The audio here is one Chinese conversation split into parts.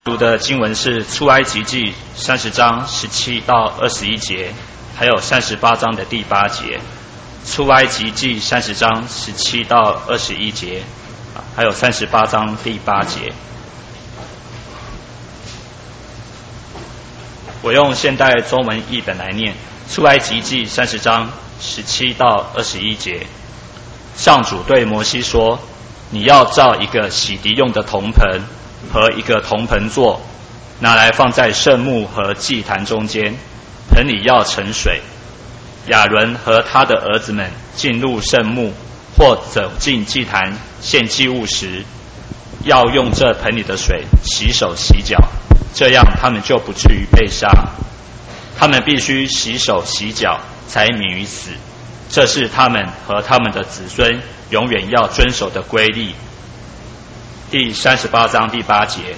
读的经文是出埃及记30章17到21节，还有38章的第8节。出埃及记30章17到21节，还有38章第8节。我用现代中文译本来念：出埃及记30章17到21节。上主对摩西说：你要造一个洗涤用的铜盆和一个铜盆座，拿来放在圣幕和祭坛中间，盆里要盛水。亚伦和他的儿子们进入圣幕或走进祭坛献祭物时，要用这盆里的水洗手洗脚，这样他们就不至于被杀。他们必须洗手洗脚，才免于死。这是他们和他们的子孙永远要遵守的规例。第38章第8节，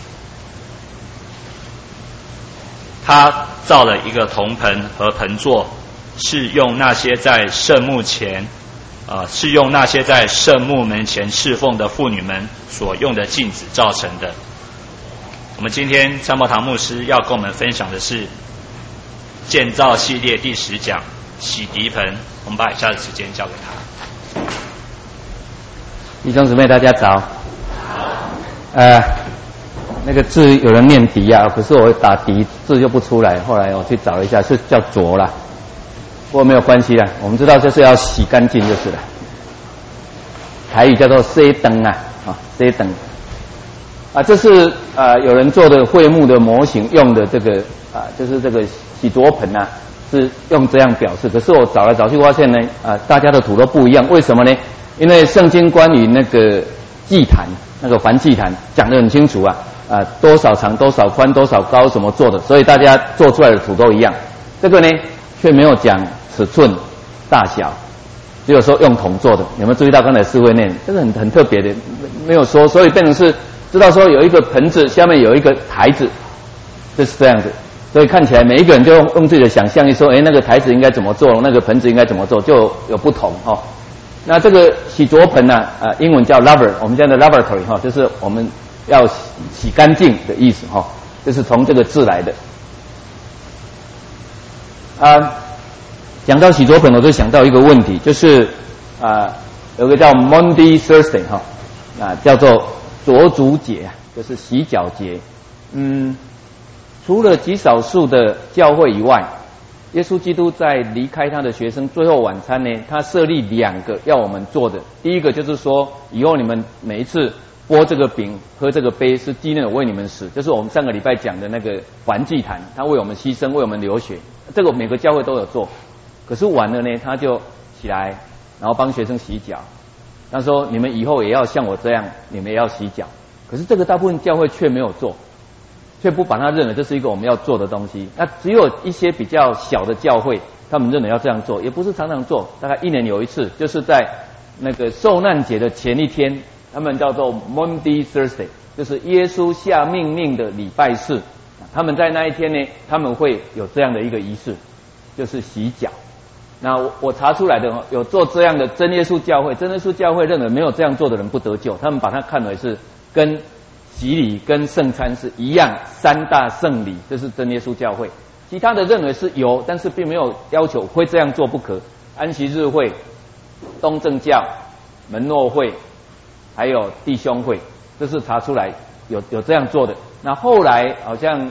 他造了一个铜盆和盆座，是用那些在圣幕门前侍奉的妇女们所用的镜子造成的。我们今天张宝堂牧师要跟我们分享的是建造系列第10讲洗涤盆。我们把以下的时间交给他。 弟兄姊妹大家早。那个字有人念涤啊，可是我打涤字就不出来，后来我去找了一下，是叫浊啦，不过没有关系啦，我们知道就是要洗干净就是了。台语叫做洗灯啊，洗灯啊，这是有人做的桧木的模型用的这个就是这个洗濯盆啊，是用这样表示。可是我找来找去发现呢，大家的图都不一样，为什么呢？因为圣经关于那个祭坛，那个燔祭坛讲得很清楚啊，多少长多少宽多少高怎么做的，所以大家做出来的图都一样。这个呢却没有讲尺寸大小，只有说用铜做的。有没有注意到刚才诗会念，这个很特别的，没有说，所以变成是知道说有一个盆子下面有一个台子，就是这样子。所以看起来每一个人就用自己的想象力说，那个台子应该怎么做，那个盆子应该怎么做，就有不同哦。那这个洗濯盆呢，英文叫 laver， 我们讲的 lavatory 哈，就是我们要洗干净的意思哈，就是从这个字来的。讲到洗濯盆，我就想到一个问题，就是有个叫 Maundy Thursday 哈，叫做濯足节，就是洗脚节。除了极少数的教会以外，耶稣基督在离开他的学生最后晚餐呢，他设立2个要我们做的。第一个就是说，以后你们每一次拨这个饼喝这个杯，是纪念我为你们死，就是我们上个礼拜讲的那个燔祭坛，他为我们牺牲，为我们流血，这个每个教会都有做。可是晚了呢，他就起来，然后帮学生洗脚。他说：你们以后也要像我这样，你们也要洗脚。可是这个大部分教会却没有做，却不把它认为这是一个我们要做的东西。那只有一些比较小的教会，他们认为要这样做，也不是常常做，大概1年有一次，就是在那个受难节的前一天，他们叫做 Maundy Thursday， 就是耶稣下命令的礼拜四。他们在那一天呢，他们会有这样的一个仪式，就是洗脚。那我查出来的有做这样的真耶稣教会，真耶稣教会认为没有这样做的人不得救，他们把它看为是跟洗礼跟圣餐是一样3大圣礼，这是真耶稣教会。其他的认为是有，但是并没有要求非这样做不可。安息日会、东正教、门诺会，还有弟兄会，这是查出来有这样做的。那后来好像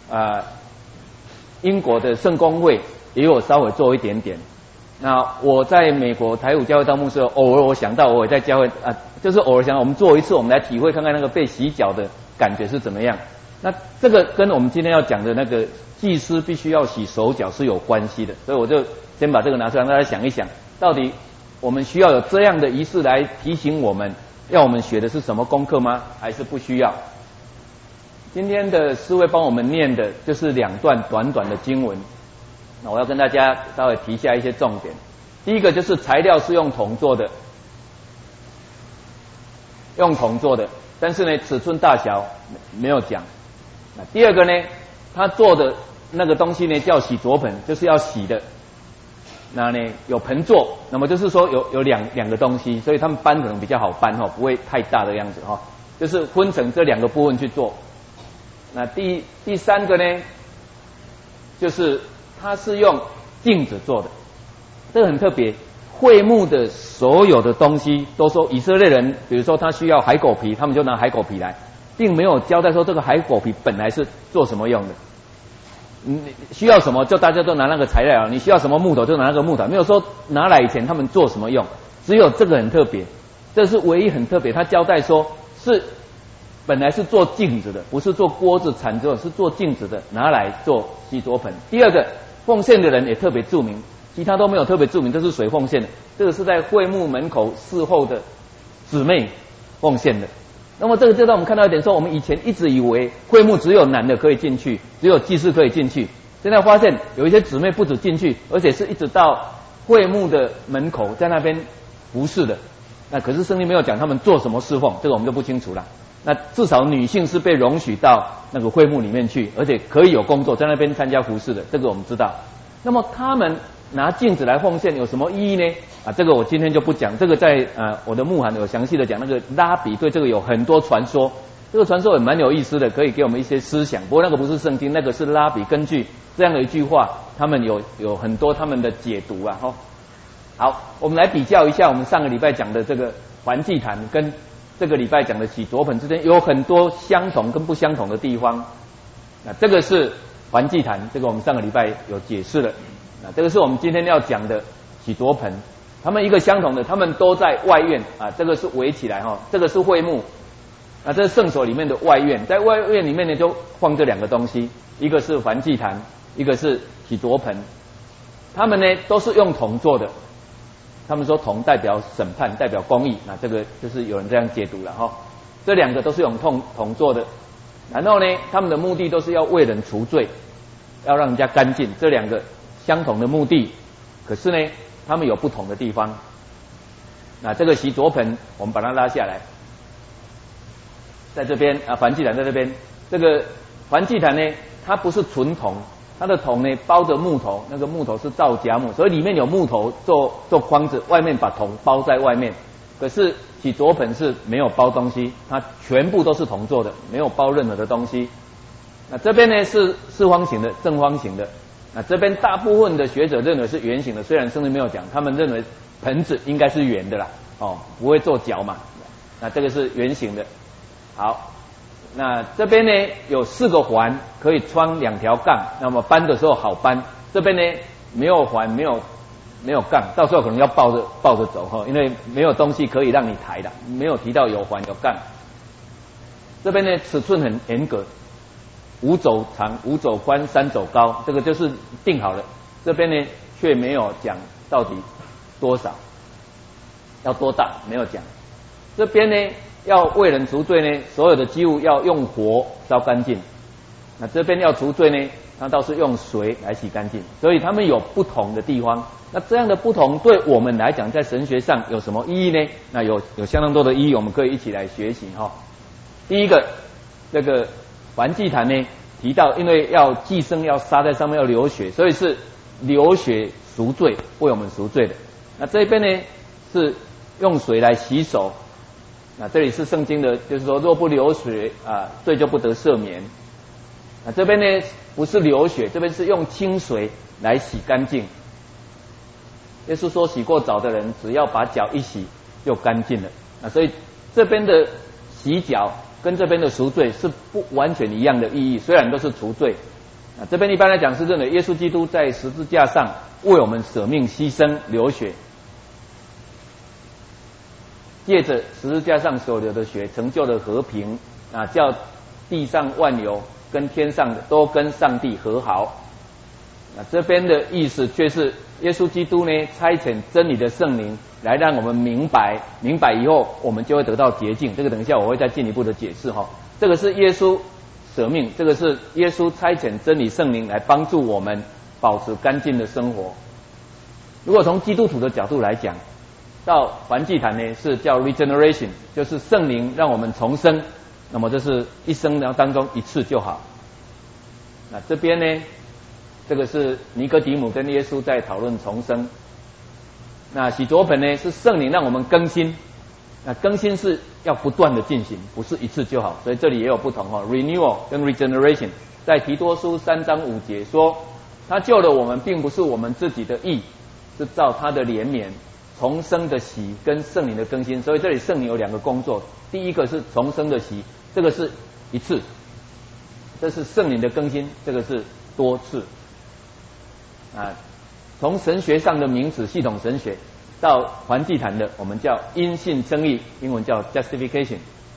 英国的圣公会也有稍微做一点点。那我在美国台五教会当牧师，偶尔我想到我也在教会就是偶尔想到我们做一次，我们来体会看看那个被洗脚的感觉是怎么样。那这个跟我们今天要讲的那个祭司必须要洗手脚是有关系的，所以我就先把这个拿出来让大家想一想，到底我们需要有这样的仪式来提醒我们，要我们学的是什么功课吗？还是不需要？今天的诗会帮我们念的就是2段短短的经文。那我要跟大家稍微提一下一些重点。第一个就是材料是用铜做的，但是呢尺寸大小没有讲。那第二个呢，他做的那个东西呢叫洗濯盆，就是要洗的。那呢有盆座，那么就是说有两个东西，所以他们搬可能比较好搬不会太大的样子就是分成这2个部分去做。 那第三个呢，就是它是用镜子做的，这个很特别。会幕的所有的东西都说以色列人，比如说他需要海狗皮，他们就拿海狗皮来，并没有交代说这个海狗皮本来是做什么用的。需要什么就大家都拿那个材料，你需要什么木头就拿那个木头，没有说拿来以前他们做什么用。只有这个很特别，这是唯一很特别。他交代说是本来是做镜子的，不是做锅子铲子，是做镜子的，拿来做洗濯盆。第二个奉献的人也特别注明，其他都没有特别注明这是谁奉献的。这个是在会幕门口侍候的姊妹奉献的。那么这个就让我们看到一点说，我们以前一直以为会幕只有男的可以进去，只有祭司可以进去，现在发现有一些姊妹不止进去，而且是一直到会幕的门口在那边服侍的。那可是圣经没有讲他们做什么侍奉，这个我们就不清楚了。那至少女性是被容许到那个会幕里面去，而且可以有工作在那边参加服侍的，这个我们知道。那么他们拿镜子来奉献有什么意义呢？这个我今天就不讲，这个在我的牧函有详细的讲。那个拉比对这个有很多传说，这个传说也蛮有意思的，可以给我们一些思想。不过那个不是圣经，那个是拉比根据这样的一句话，他们有很多他们的解读啊。好，我们来比较一下我们上个礼拜讲的这个燔祭坛跟这个礼拜讲的洗濯盆之间有很多相同跟不相同的地方。那这个是燔祭坛，这个我们上个礼拜有解释了。那这个是我们今天要讲的洗濯盆，他们一个相同的，他们都在外院这个是围起来这个是会幕，这是圣所里面的外院，在外院里面呢就放这两个东西，一个是燔祭坛，一个是洗濯盆，他们呢都是用铜做的，他们说铜代表审判，代表公义，那这个就是有人这样解读了这两个都是用铜做的，然后呢他们的目的都是要为人除罪，要让人家干净，这两个相同的目的，可是呢他们有不同的地方。那这个洗濯盆我们把它拉下来，在这边燔祭坛在这边，这个燔祭坛呢它不是纯铜，它的铜呢包着木头，那个木头是皂荚木，所以里面有木头做框子，外面把铜包在外面。可是洗濯盆是没有包东西，它全部都是铜做的，没有包任何的东西。那这边呢是四方形的，正方形的。那这边大部分的学者认为是圆形的，虽然圣经没有讲，他们认为盆子应该是圆的啦，不会做角嘛。那这个是圆形的。好，那这边呢有4个环，可以穿2条杠，那么搬的时候好搬。这边呢没有环，没有杠，到时候可能要抱着走因为没有东西可以让你抬的，没有提到有环有杠。这边呢尺寸很严格，5肘长5肘宽3肘高，这个就是定好了。这边呢却没有讲到底多少，要多大没有讲。这边呢要为人除罪呢，所有的祭物要用火烧干净。那这边要除罪呢，它倒是用水来洗干净。所以他们有不同的地方。那这样的不同对我们来讲，在神学上有什么意义呢？那有相当多的意义，我们可以一起来学习第一个，这个燔祭坛呢提到，因为要祭牲要杀在上面要流血，所以是流血赎罪，为我们赎罪的。那这边呢是用水来洗手。那这里是圣经的，就是说若不流血罪就不得赦免。那这边呢不是流血，这边是用清水来洗干净。耶稣说洗过澡的人只要把脚一洗就干净了。那所以这边的洗脚跟这边的赎罪是不完全一样的意义，虽然都是除罪。那这边一般来讲是认为耶稣基督在十字架上为我们舍命牺牲流血，借着十字架上所流的血成就了和平，叫地上万有跟天上的都跟上帝和好。那这边的意思却是耶稣基督呢差遣真理的圣灵来让我们明白以后我们就会得到洁净。这个等一下我会再进一步的解释这个是耶稣舍命，这个是耶稣差遣真理圣灵来帮助我们保持干净的生活。如果从基督徒的角度来讲，到燔祭坛呢是叫 regeneration， 就是圣灵让我们重生，那么这是一生当中一次就好。那这边呢这个是尼哥底母跟耶稣在讨论重生。那洗濯盆呢是圣灵让我们更新， 那更新是要不断的进行，不是一次就好，所以这里也有不同renewal 跟 regeneration。在提多书3章5节说，他救了我们，并不是我们自己的义，是照他的怜悯，重生的洗跟圣灵的更新。所以这里圣灵有2个工作，第一个是重生的洗，这个是一次，这是圣灵的更新，这个是多次。从神学上的名词，系统神学到环祭坛的，我们叫因信称义，英文叫 justification。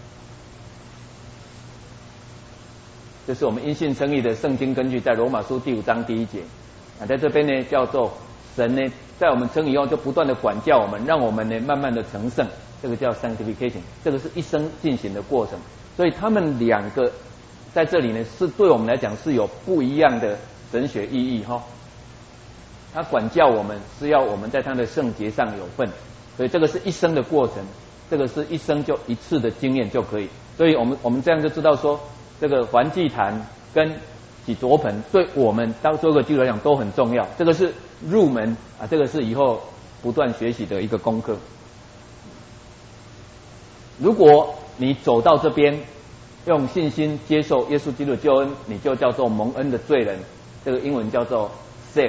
这是我们因信称义的圣经根据，在罗马书第5章第1节。在这边呢，叫做神呢，在我们称义后就不断的管教我们，让我们呢慢慢的成圣，这个叫 sanctification。这个是一生进行的过程。所以他们2个在这里呢，是对我们来讲是有不一样的神学意义他管教我们是要我们在他的圣洁上有份，所以这个是一生的过程，这个是一生就一次的经验就可以。所以我们这样就知道说，这个环祭坛跟洗濯盆对我们当做一个基督徒来讲都很重要，这个是入门这个是以后不断学习的一个功课。如果你走到这边，用信心接受耶稣基督的救恩，你就叫做蒙恩的罪人，这个英文叫做 saved。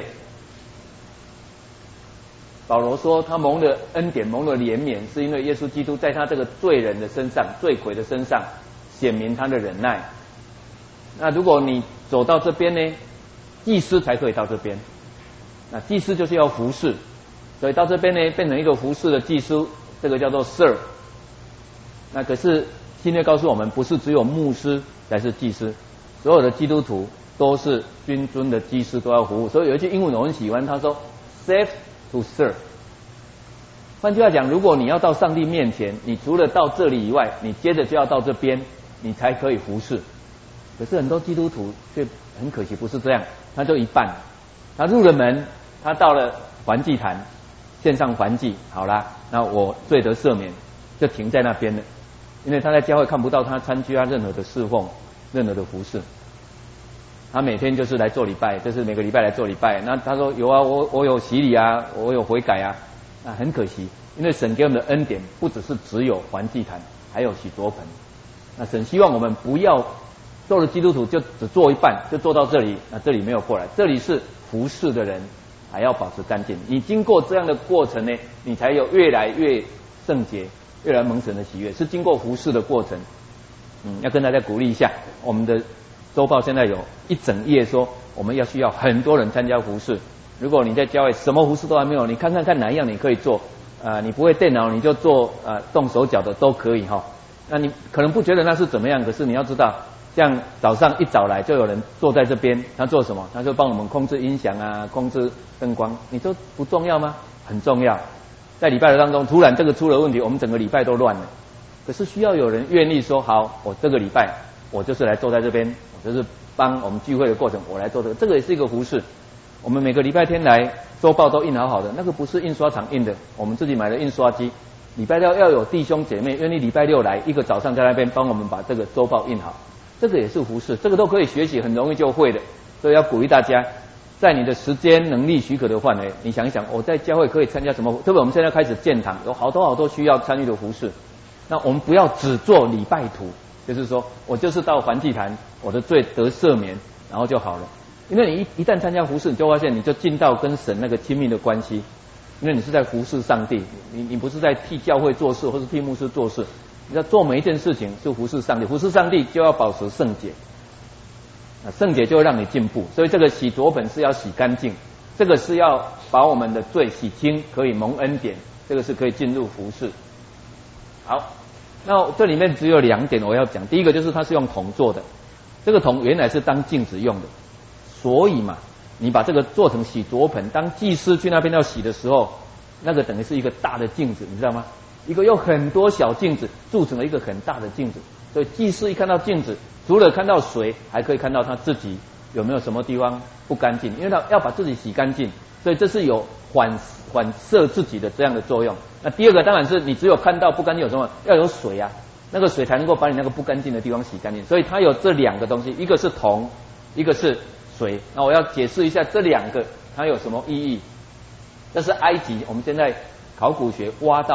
保罗说他蒙了恩典，蒙了怜悯，是因为耶稣基督在他这个罪人的身上，罪魁的身上显明他的忍耐。那如果你走到这边呢，祭司才可以到这边。那祭司就是要服侍，所以到这边呢变成一个服侍的祭司，这个叫做 serve。那可是新约告诉我们，不是只有牧师才是祭司，所有的基督徒都是君尊的祭司，都要服务。所以有一句英文我很喜欢，他说 save to serve。换句话讲，如果你要到上帝面前，你除了到这里以外，你接着就要到这边，你才可以服侍。可是很多基督徒却很可惜不是这样，他就一半，他入了门，他到了环祭坛，献上环祭，好啦，那我罪得赦免，就停在那边了。因为他在教会看不到他参加任何的侍奉，任何的服侍。他每天就是来做礼拜，就是每个礼拜来做礼拜。那他说有啊，我有洗礼啊，我有悔改啊。很可惜，因为神给我们的恩典不只有环祭坛，还有洗濯盆。那神希望我们不要做了基督徒就只做一半，就做到这里，那这里没有过来。这里是服侍的人，还要保持干净。你经过这样的过程呢，你才有越来越圣洁，越来蒙神的喜悦，是经过服侍的过程。要跟大家鼓励一下，我们的周报现在有一整页说我们需要很多人参加服侍。如果你在教会什么服侍都还没有，你看哪一样你可以做你不会电脑你就做动手脚的都可以那你可能不觉得那是怎么样，可是你要知道，像早上一早来就有人坐在这边，他做什么？他就帮我们控制音响控制灯光，你说不重要吗？很重要。在礼拜的当中，突然这个出了问题，我们整个礼拜都乱了。可是需要有人愿意说，好，我这个礼拜我就是来坐在这边，我就是帮我们聚会的过程，我来做这个也是一个服事。我们每个礼拜天来，周报都印好好的，那个不是印刷厂印的，我们自己买的印刷机。礼拜六要有弟兄姐妹愿意礼拜六来，一个早上在那边帮我们把这个周报印好，这个也是服事，这个都可以学习，很容易就会的。所以要鼓励大家，在你的时间能力许可的范围，你想一想，我在教会可以参加什么？特别我们现在开始建堂，有好多需要参与的服事。那我们不要只做礼拜图，就是说我就是到环祭坛，我的罪得赦免，然后就好了。因为你一旦参加服事，你就发现你就进到跟神那个亲密的关系，因为你是在服事上帝，你不是在替教会做事，或是替牧师做事，你要做每一件事情是服事上帝，服事上帝就要保持圣洁，圣洁就会让你进步。所以这个洗濯盆是要洗干净，这个是要把我们的罪洗清，可以蒙恩典，这个是可以进入服事。好，那这里面只有2点我要讲，第一个就是它是用铜做的，这个铜原来是当镜子用的。所以嘛，你把这个做成洗濯盆，当祭司去那边要洗的时候，那个等于是一个大的镜子，你知道吗？一个有很多小镜子铸成了一个很大的镜子，所以祭司一看到镜子，除了看到水，还可以看到他自己有没有什么地方不干净，因为他要把自己洗干净，所以这是有反射自己的这样的作用。那第二个当然是你只有看到不干净有什么，要有水那个水才能够把你那个不干净的地方洗干净，所以它有这2个东西，一个是铜，一个是水。那我要解释一下这2个它有什么意义。这是埃及我们现在考古学挖到的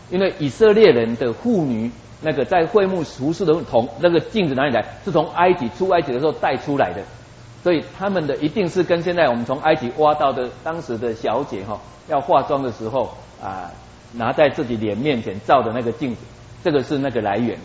因为以色列人的妇女那个在会幕服侍的铜那个镜子哪里来？是从埃及出埃及的时候带出来的，所以他们的一定是跟现在我们从埃及挖到的当时的小姐要化妆的时候拿在自己脸面前照的那个镜子，这个是那个来源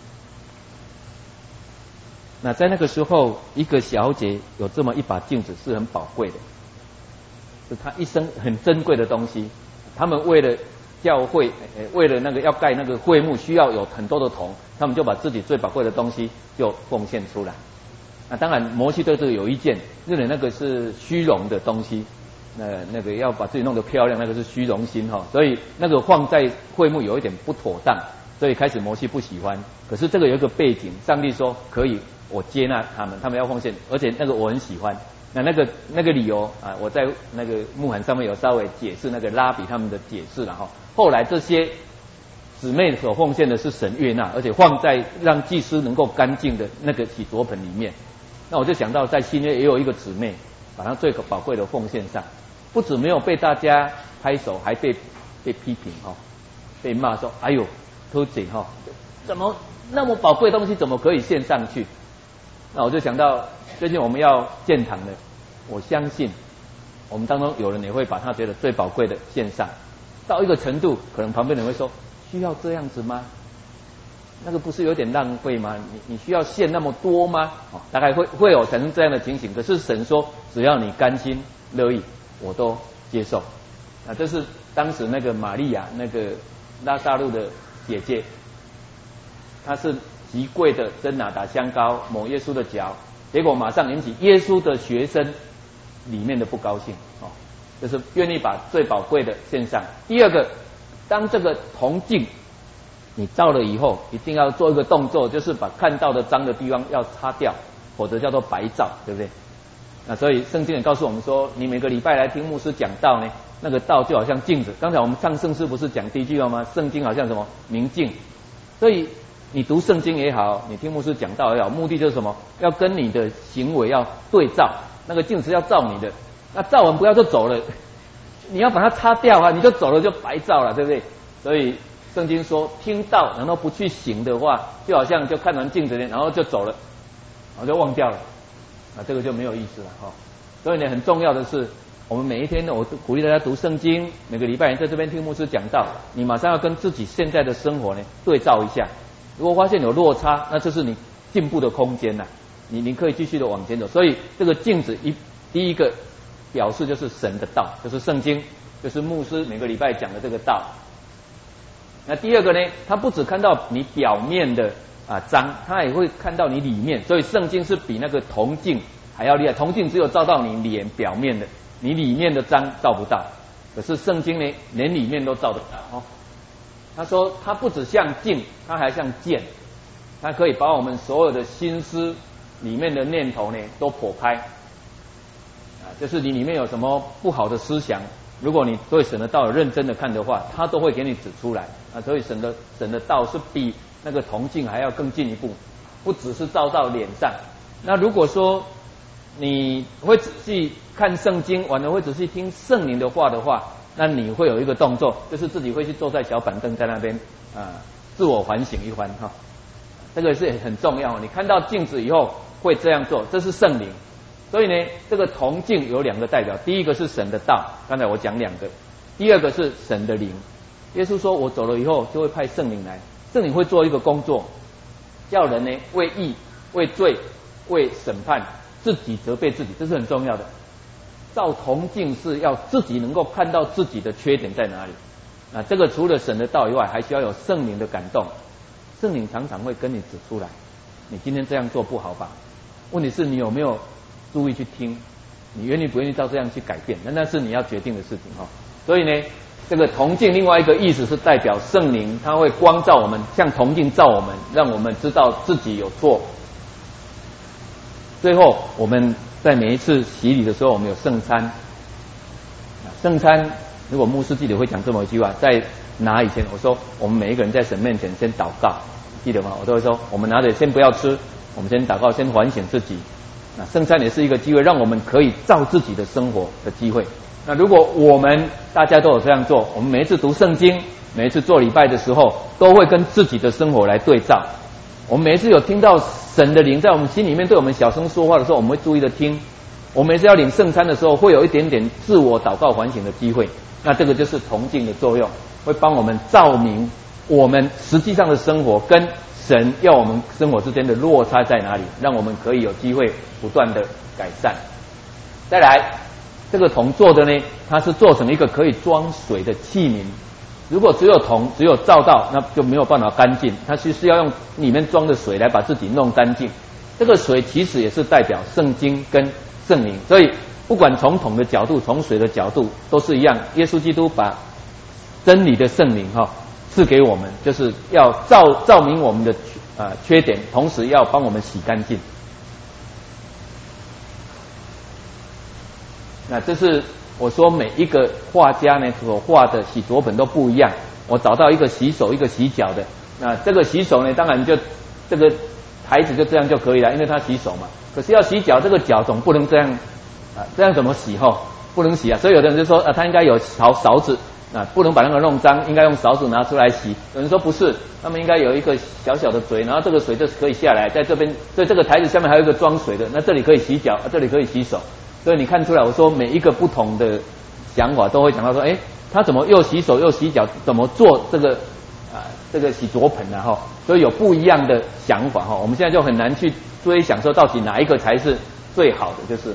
那在那个时候，一个小姐有这么一把镜子是很宝贵的，是她一生很珍贵的东西。他们为了教会，为了那个要盖那个会幕，需要有很多的铜，他们就把自己最宝贵的东西就奉献出来。那当然，摩西对这个有意见，认为那个是虚荣的东西，那个要把自己弄得漂亮，那个是虚荣心所以那个放在会幕有一点不妥当，所以开始摩西不喜欢。可是这个有一个背景，上帝说可以，我接纳他们要奉献，而且那个我很喜欢。那个理由我在那个牧函上面有稍微解释那个拉比他们的解释了后来这些姊妹所奉献的是神悦纳，而且放在让祭司能够干净的那个洗濯盆里面。那我就想到在新约也有一个姊妹，把她最宝贵的奉献上，不止没有被大家拍手，还被批评被骂说哎呦偷井怎么那么宝贵的东西怎么可以献上去？那我就想到最近我们要建堂了，我相信我们当中有人也会把他觉得最宝贵的献上，到一个程度，可能旁边人会说需要这样子吗？那个不是有点浪费吗？你需要献那么多吗？大概会有产生这样的情形。可是神说只要你甘心乐意，我都接受。这是当时那个玛利亚，那个拉撒路的姐姐，她是极贵的真哪噠香膏抹耶稣的脚，结果马上引起耶稣的学生里面的不高兴就是愿意把最宝贵的献上。第二个，当这个铜镜你照了以后，一定要做一个动作，就是把看到的脏的地方要擦掉，否则叫做白照，对不对？那所以圣经也告诉我们说，你每个礼拜来听牧师讲道呢，那个道就好像镜子。刚才我们唱圣诗不是讲第一句话吗？圣经好像什么明镜，所以你读圣经也好，你听牧师讲道也好，目的就是什么？要跟你的行为要对照，那个镜子要照你的。那照完不要就走了，你要把它擦掉你就走了就白照了，对不对？所以圣经说，听到然后不去行的话，就好像就看完镜子然后就走了，然后就忘掉了，这个就没有意思了所以呢，很重要的是，我们每一天呢，我鼓励大家读圣经，每个礼拜在这边听牧师讲道，你马上要跟自己现在的生活呢对照一下。如果发现有落差，那这是你进步的空间你可以继续的往前走。所以这个镜子第一个表示就是神的道，就是圣经，就是牧师每个礼拜讲的这个道。那第二个呢，他不只看到你表面的脏，他也会看到你里面。所以圣经是比那个铜镜还要厉害，铜镜只有照到你脸表面的，你里面的脏照不到。可是圣经呢，连里面都照得到他说他不只像镜，他还像剑，他可以把我们所有的心思里面的念头呢都剖开就是你里面有什么不好的思想，如果你对神的道有认真的看的话，他都会给你指出来所以神的道是比那个铜镜还要更进一步，不只是照到脸上。那如果说你会仔细看圣经，完了会仔细听圣灵的话的话，那你会有一个动作，就是自己会去坐在小板凳在那边自我反省一番这个是很重要。你看到镜子以后会这样做，这是圣灵。所以呢，这个铜镜有两个代表，第一个是神的道，刚才我讲两个，第二个是神的灵。耶稣说我走了以后就会派圣灵来，圣灵会做一个工作，叫人呢为义、为罪、为审判，自己责备自己，这是很重要的。照铜镜是要自己能够看到自己的缺点在哪里这个除了神的道以外，还需要有圣灵的感动。圣灵常常会跟你指出来，你今天这样做不好吧？问题是你有没有注意去听，你愿意不愿意照这样去改变，那是你要决定的事情所以呢，这个铜镜另外一个意思是代表圣灵，它会光照我们，像铜镜照我们，让我们知道自己有错。最后我们在每一次洗礼的时候，我们有圣餐圣餐如果牧师记得会讲这么一句话，在拿以前我说我们每一个人在神面前先祷告，记得吗？我都会说我们拿着先不要吃，我们先祷告，先反省自己。圣餐也是一个机会，让我们可以照自己的生活的机会。那如果我们大家都有这样做，我们每一次读圣经， 每一次做礼拜的时候，都会跟自己的生活来对照。我们每一次有听到神的灵在我们心里面对我们小声说话的时候，我们会注意的听。我们每次要领圣餐的时候，会有一点点自我祷告反省的机会。那这个就是铜镜的作用，会帮我们照明我们实际上的生活跟神要我们生活之间的落差在哪里，让我们可以有机会不断的改善。再来，这个铜做的呢，它是做成一个可以装水的器皿。如果只有铜，只有照到，那就没有办法干净。它是要用里面装的水来把自己弄干净。这个水其实也是代表圣经跟圣灵，所以不管从桶的角度，从水的角度，都是一样。耶稣基督把真理的圣灵赐给我们，就是要照明我们的缺点，同时要帮我们洗干净。那这是我说每一个画家呢所画的洗濯盆都不一样。我找到一个洗手，一个洗脚的。那这个洗手呢，当然就这个台子就这样就可以了，因为它洗手嘛。可是要洗脚，这个脚总不能这样这样怎么洗不能洗啊。所以有的人就说他应该有勺子不能把那个弄脏，应该用勺子拿出来洗。有人说不是，他们应该有一个小小的嘴，然后这个水就可以下来，在这边，所以这个台子下面还有一个装水的，那这里可以洗脚，这里可以洗手。所以你看出来，我说每一个不同的想法都会讲到说，他怎么又洗手又洗脚，怎么做这个洗濯盆所以有不一样的想法我们现在就很难去追想说到底哪一个才是最好的，就是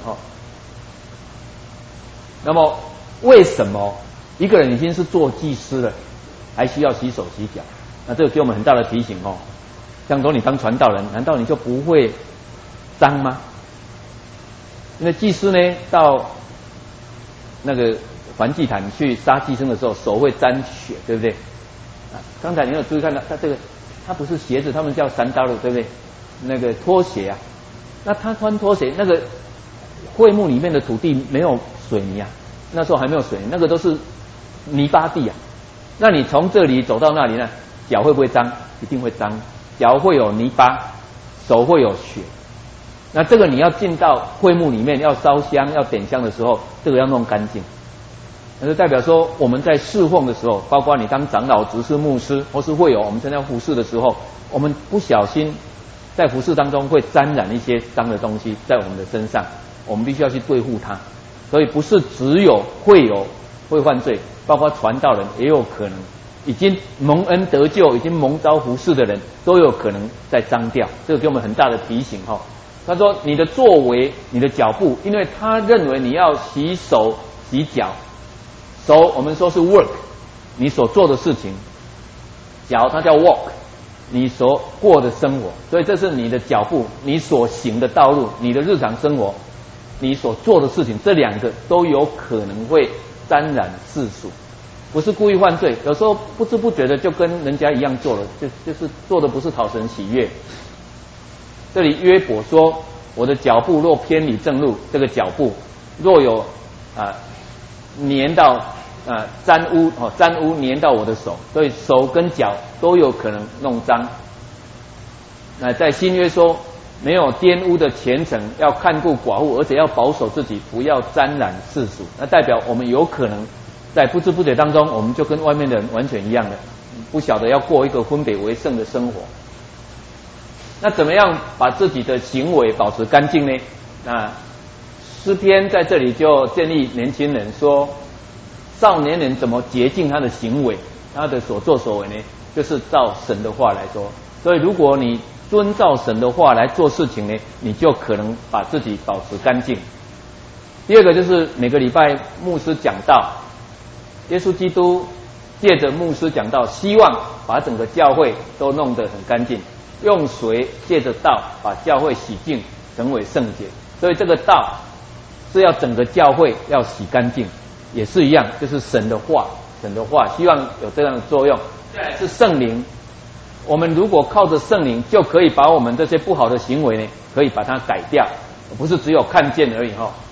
那么为什么一个人已经是做祭司了，还需要洗手洗脚？那这个给我们很大的提醒像说你当传道人，难道你就不会脏吗？因为祭司呢，到那个燔祭坛去杀祭牲的时候，手会沾血，对不对？刚才你有注意看到，他不是鞋子，他们叫山刀的，对不对？那个拖鞋啊，那他穿拖鞋，那个会幕里面的土地没有水泥啊，那时候还没有水泥，那个都是泥巴地啊。那你从这里走到那里呢，脚会不会脏？一定会脏，脚会有泥巴，手会有血。那这个你要进到会幕里面，要烧香要点香的时候，这个要弄干净。那就代表说我们在侍奉的时候，包括你当长老、执事、牧师或是会友，我们参加服侍的时候，我们不小心在服侍当中会沾染一些脏的东西在我们的身上，我们必须要去对付它。所以不是只有会友会犯罪，包括传道人也有可能，已经蒙恩得救、已经蒙召服侍的人都有可能在脏掉。这个给我们很大的提醒他说你的作为，你的脚步，因为他认为你要洗手洗脚，手我们说是 work， 你所做的事情，脚它叫 walk， 你所过的生活，所以这是你的脚步，你所行的道路，你的日常生活，你所做的事情，这两个都有可能会沾染世俗。不是故意犯罪，有时候不知不觉的就跟人家一样做了，就是做的不是讨神喜悦。这里约伯说，我的脚步若偏离正路，这个脚步若有粘到沾污粘到我的手，所以手跟脚都有可能弄脏。那在新约说，没有玷污的虔诚，要看顾寡妇，而且要保守自己，不要沾染世俗。那代表我们有可能在不知不觉当中，我们就跟外面的人完全一样的，不晓得要过一个分别为圣的生活。那怎么样把自己的行为保持干净呢？那诗篇在这里就建议年轻人说，少年人怎么洁净他的行为，他的所作所为呢？就是照神的话来说。所以如果你遵照神的话来做事情呢，你就可能把自己保持干净。第二个就是每个礼拜牧师讲道，耶稣基督借着牧师讲道，希望把整个教会都弄得很干净，用水借着道把教会洗净，成为圣洁。所以这个道是要整个教会要洗干净，也是一样，就是神的话希望有这样的作用。再来是圣灵，我们如果靠着圣灵，就可以把我们这些不好的行为呢，可以把它改掉，不是只有看见而已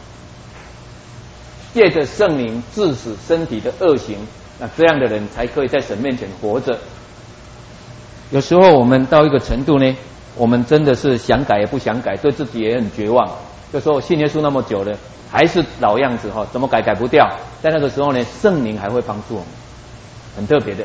借着圣灵治死身体的恶行，那这样的人才可以在神面前活着。有时候我们到一个程度呢，我们真的是想改也不想改，对自己也很绝望。就说我信耶稣那么久了，还是老样子怎么改不掉。在那个时候呢，圣灵还会帮助我们，很特别的。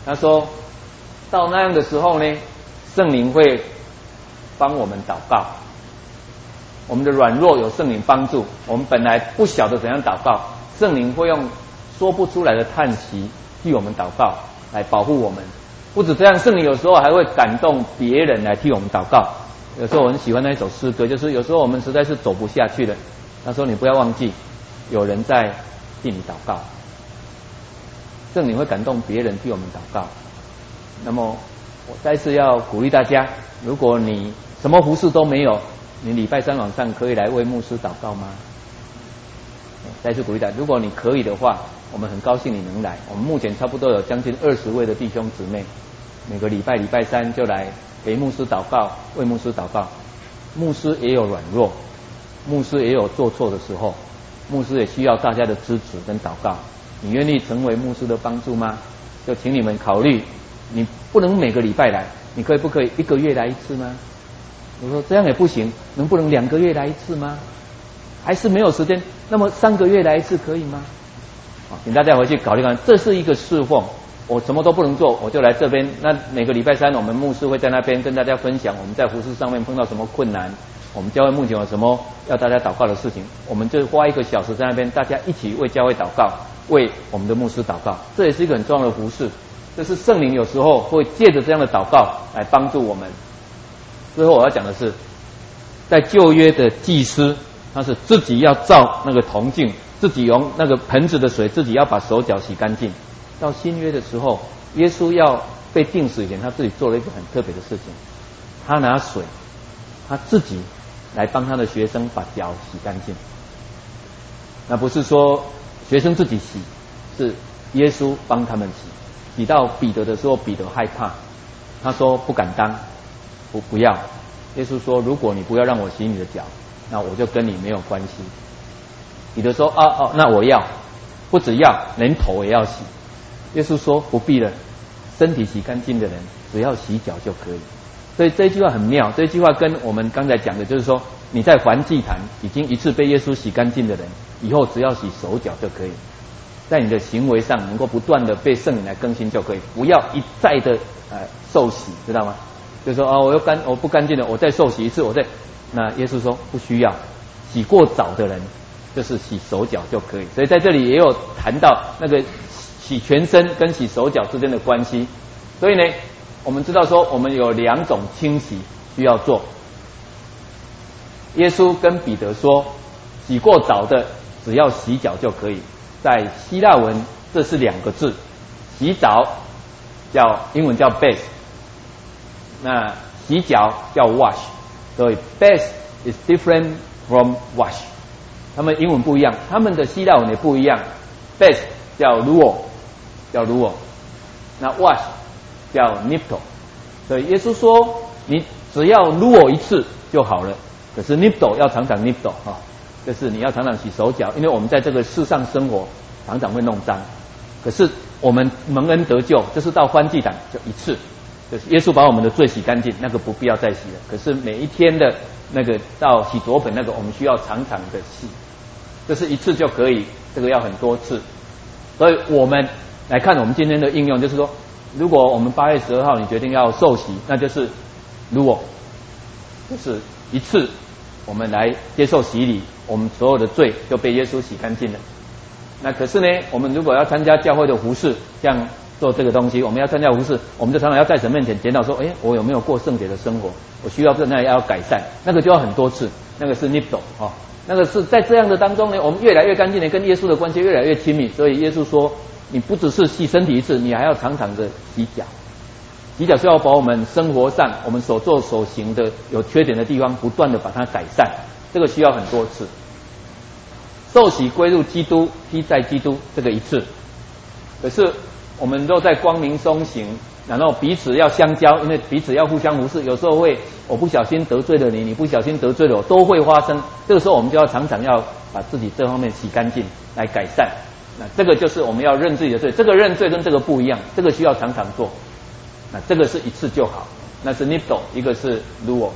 他说到那样的时候呢，圣灵会帮我们祷告，我们的软弱有圣灵帮助，我们本来不晓得怎样祷告，圣灵会用说不出来的叹息替我们祷告，来保护我们。不止这样，圣灵有时候还会感动别人来替我们祷告。有时候我很喜欢那一首诗歌，就是有时候我们实在是走不下去了，他说你不要忘记有人在替你祷告，圣灵会感动别人替我们祷告。那么我再次要鼓励大家，如果你什么服事都没有，你礼拜三晚上可以来为牧师祷告吗？再次鼓励大家，如果你可以的话，我们很高兴你能来。我们目前差不多有将近20位的弟兄姊妹，每个礼拜三就来陪牧师祷告，为牧师祷告。牧师也有软弱，牧师也有做错的时候，牧师也需要大家的支持跟祷告。你愿意成为牧师的帮助吗？就请你们考虑，你不能每个礼拜来，你不可以1个月来一次吗？我说这样也不行，能不能2个月来一次吗？还是没有时间，那么3个月来一次可以吗？请大家回去考虑看，这是一个侍奉，我什么都不能做，我就来这边。那每个礼拜三，我们牧师会在那边跟大家分享我们在服事上面碰到什么困难，我们教会目前有什么要大家祷告的事情，我们就花1个小时在那边，大家一起为教会祷告，为我们的牧师祷告，这也是一个很重要的服事。这是圣灵有时候会借着这样的祷告来帮助我们。最后我要讲的是，在旧约的祭司，他是自己要造那个铜镜，自己用那个盆子的水，自己要把手脚洗干净。到新约的时候，耶稣要被钉死以前，他自己做了一个很特别的事情，他拿水，他自己来帮他的学生把脚洗干净。那不是说学生自己洗，是耶稣帮他们洗。洗到彼得的时候，彼得害怕，他说不敢当，不要。耶稣说，如果你不要让我洗你的脚，那我就跟你没有关系。彼得说那我要，不只要，连头也要洗。耶稣说不必了，身体洗干净的人只要洗脚就可以。所以这一句话很妙，这一句话跟我们刚才讲的就是说，你在燔祭坛已经一次被耶稣洗干净的人，以后只要洗手脚就可以，在你的行为上能够不断的被圣灵来更新就可以，不要一再的受洗，知道吗？就是说我不干净了，我再受洗一次，那耶稣说不需要，洗过澡的人就是洗手脚就可以。所以在这里也有谈到那个洗全身跟洗手脚之间的关系。所以呢，我们知道说我们有2种清洗需要做。耶稣跟彼得说，洗过澡的只要洗脚就可以。在希腊文这是2个字，洗澡英文叫 bath， 那洗脚叫 wash， 所以 bath is different from wash， 他们英文不一样，他们的希腊文也不一样。bath 叫 luo， 那 wash 叫 nipto。 所以耶稣说你只要 luo 一次就好了，可是 nipto 要常常 nipto 就是你要常常洗手脚，因为我们在这个世上生活常常会弄脏。可是我们蒙恩得救，就是到燔祭坛就一次，就是耶稣把我们的罪洗干净，那个不必要再洗了。可是每一天的那个到洗濯盆那个，我们需要常常的洗，这是一次就可以，这个要很多次。所以我们来看我们今天的应用，就是说，如果我们8月12号你决定要受洗，那就是如果就是一次我们来接受洗礼，我们所有的罪就被耶稣洗干净了。那可是呢，我们如果要参加教会的服事，像做这个东西，我们要参加服事，我们就常常要在神面前检讨说，我有没有过圣洁的生活？我需要那要改善，那个就要很多次，那个是 nipto 那个是在这样的当中呢，我们越来越干净的，跟耶稣的关系越来越亲密。所以耶稣说，你不只是洗身体一次，你还要常常的洗脚。洗脚是要把我们生活上我们所做所行的有缺点的地方不断的把它改善，这个需要很多次。受洗归入基督，披在基督，这个一次。可是我们都在光明中行，然后彼此要相交，因为彼此要互相服侍。有时候我不小心得罪了你，你不小心得罪了我，都会发生。这个时候我们就要常常要把自己这方面洗干净来改善。那这个就是我们要认自己的罪，这个认罪跟这个不一样，这个需要常常做。那这个是一次就好，那是 nipto， 一个是 luo。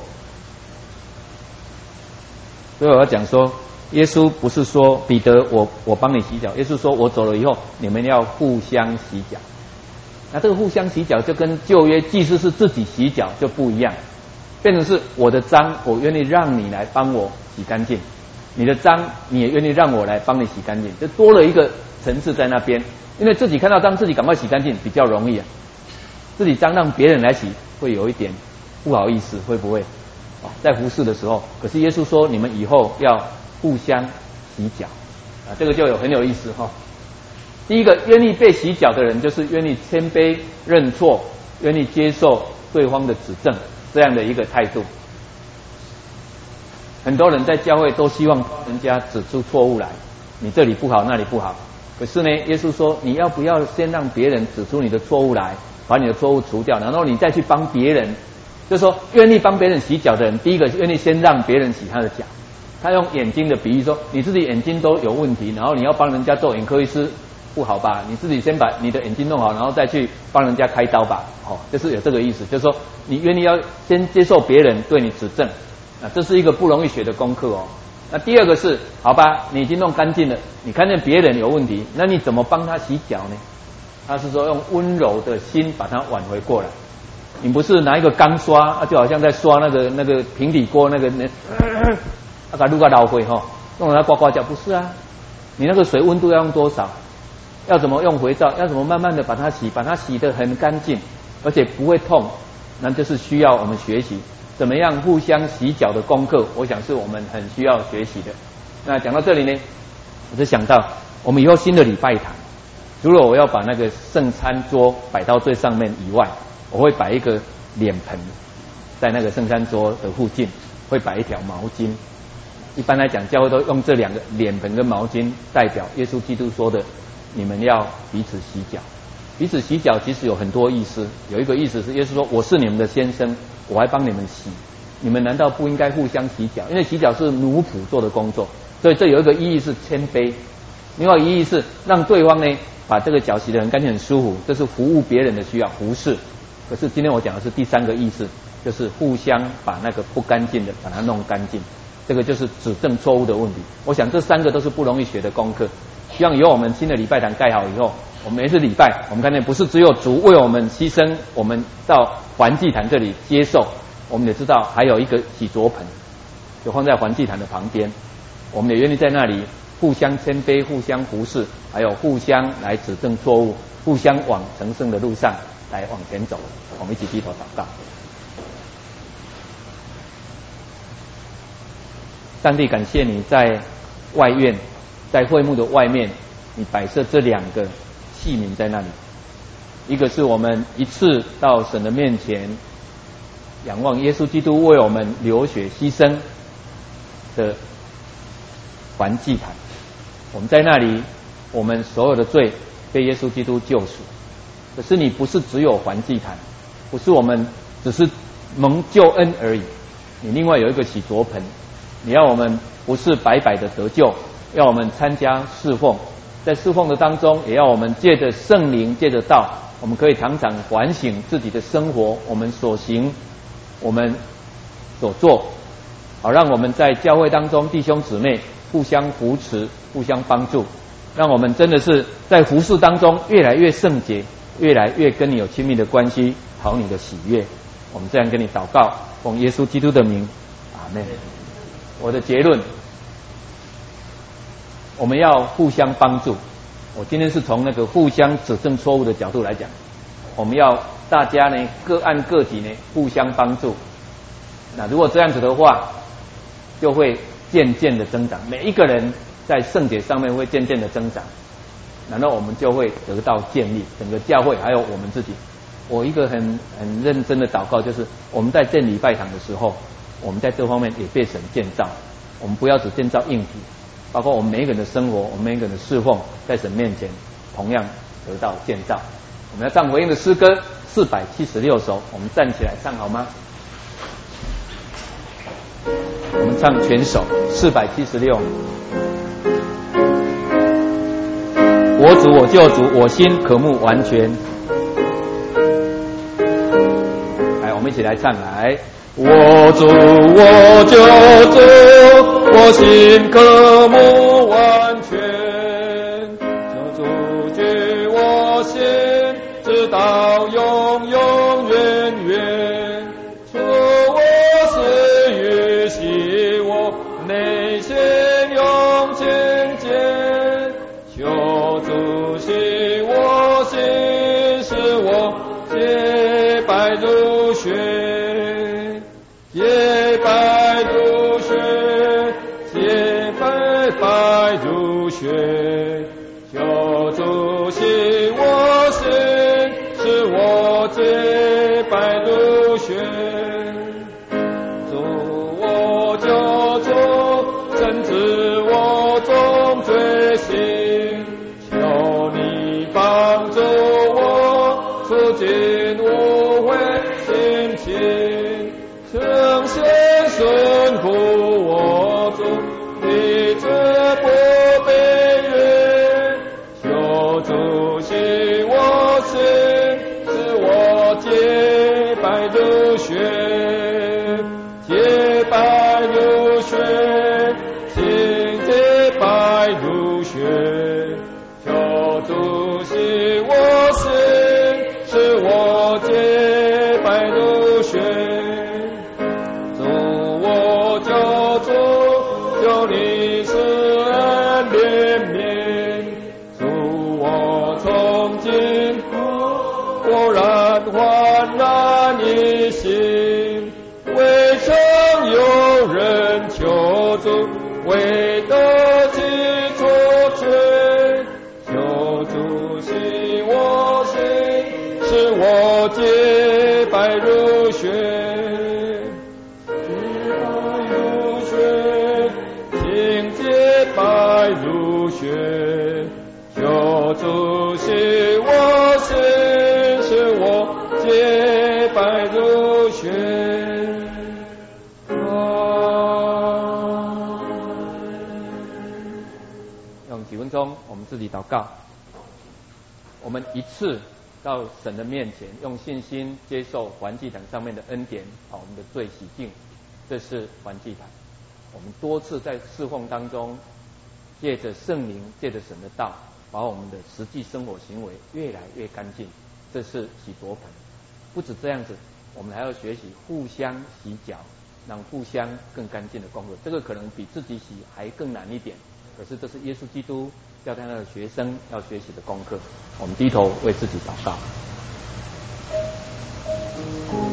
所以我要讲说，耶稣不是说彼得我帮你洗脚，耶稣说我走了以后你们要互相洗脚。 那这个互相洗脚就跟旧约祭司是自己洗脚就不一样，变成是我的脏，我愿意让你来帮我洗干净；你的脏，你也愿意让我来帮你洗干净，就多了一个层次在那边。因为自己看到脏，自己赶快洗干净比较容易啊。自己脏让别人来洗，会有一点不好意思，会不会？在服事的时候，可是耶稣说，你们以后要互相洗脚啊，这个就很有意思哈。第一个愿意被洗脚的人，就是愿意谦卑认错，愿意接受对方的指正，这样的一个态度。很多人在教会都希望人家指出错误来，你这里不好，那里不好。可是呢，耶稣说，你要不要先让别人指出你的错误来，把你的错误除掉，然后你再去帮别人。就是说，愿意帮别人洗脚的人，第一个愿意先让别人洗他的脚。他用眼睛的比喻说，你自己眼睛都有问题，然后你要帮人家做眼科医师，不好吧？你自己先把你的眼睛弄好，然后再去帮人家开刀吧。就是有这个意思，就是说你愿意要先接受别人对你指正，这是一个不容易学的功课哦。那第二个是，好吧，你已经弄干净了，你看见别人有问题，那你怎么帮他洗脚呢？他是说用温柔的心把他挽回过来。你不是拿一个钢刷，就好像在刷那个平底锅那个把路个捞回哈，弄得它呱呱叫，不是啊？你那个水温度要用多少？要怎么用肥皂？要怎么慢慢的把它洗得很干净，而且不会痛？那就是需要我们学习怎么样互相洗脚的功课。我想是我们很需要学习的。那讲到这里呢，我就想到我们以后新的礼拜堂，除了我要把那个圣餐桌摆到最上面以外，我会摆一个脸盆，在那个圣餐桌的附近会摆一条毛巾。一般来讲，教会都用这两个脸盆跟毛巾代表耶稣基督说的，你们要彼此洗脚。彼此洗脚其实有很多意思，有一个意思是耶稣说，我是你们的先生，我还帮你们洗，你们难道不应该互相洗脚？因为洗脚是奴仆做的工作，所以这有一个意义是谦卑，另外一个意义是让对方呢把这个脚洗得很干净很舒服，这是服务别人的需要，服侍。可是今天我讲的是第三个意思，就是互相把那个不干净的把它弄干净，这个就是指正错误的问题。我想这三个都是不容易学的功课。希望以后我们新的礼拜堂盖好以后，我们每次礼拜，我们看见不是只有主为我们牺牲，我们到环祭坛这里接受，我们也知道还有一个洗濯盆，就放在环祭坛的旁边，我们也愿意在那里互相谦卑、互相服侍，还有互相来指正错误，互相往成圣的路上来往前走。我们一起低头祷告。上帝，感谢你在外院，在会幕的外面，你摆设这两个器皿在那里，一个是我们一次到神的面前仰望耶稣基督为我们流血牺牲的环祭坛，我们在那里，我们所有的罪被耶稣基督救赎。可是你不是只有环祭坛，不是我们只是蒙救恩而已，你另外有一个洗濯盆，你要我们不是白白的得救，要我们参加侍奉，在侍奉的当中，也要我们借着圣灵，借着道，我们可以常常反省自己的生活，我们所行，我们所做，好让我们在教会当中弟兄姊妹互相扶持，互相帮助，让我们真的是在服事当中越来越圣洁，越来越跟你有亲密的关系，讨你的喜悦。我们这样跟你祷告，奉耶稣基督的名，阿们。我的结论，我们要互相帮助。我今天是从那个互相指正错误的角度来讲，我们要大家呢各按各己呢互相帮助。那如果这样子的话，就会渐渐的增长，每一个人在圣洁上面会渐渐的增长，然后我们就会得到建立，整个教会还有我们自己。我一个很认真的祷告，就是我们在建礼拜堂的时候，我们在这方面也被神建造，我们不要只建造硬体，包括我们每一个人的生活，我们每一个人的侍奉，在神面前同样得到建造。我们要唱回应的诗歌476首，我们站起来唱好吗？我们唱全首476。我主我救主，我心渴慕完全。来，我们一起来唱来。我主我救主，我心渴慕完全。救主居我心，直到白如雪，求主洗我心，使我洁白如雪。主，我求主诊治我众罪行，求你帮助我除尽污秽心情，诚心顺服我主的这不卑微，求主洗我心，使我洁白如雪，洁白如雪，心洁白如雪，求主洗我心，使我洁白如雪。主，我求主，求你施恩怜悯。主，我从今果然焕然一新，未曾有人求主为得其所罪，求主洗我心，使我洁白如雪，洁白如雪，心洁白如雪，求主洗我心，使我洁白如雪。 用几分钟，我们自己祷告。我们一次到神的面前，用信心接受燔祭坛上面的恩典，把我们的罪洗净，这是燔祭坛。我们多次在侍奉当中，借着圣灵，借着神的道，把我们的实际生活行为越来越干净，这是洗濯盆。不止这样子，我们还要学习互相洗脚，让互相更干净的功课。这个可能比自己洗还更难一点，可是这是耶稣基督教他的学生要学习的功课。我们低头为自己祷告。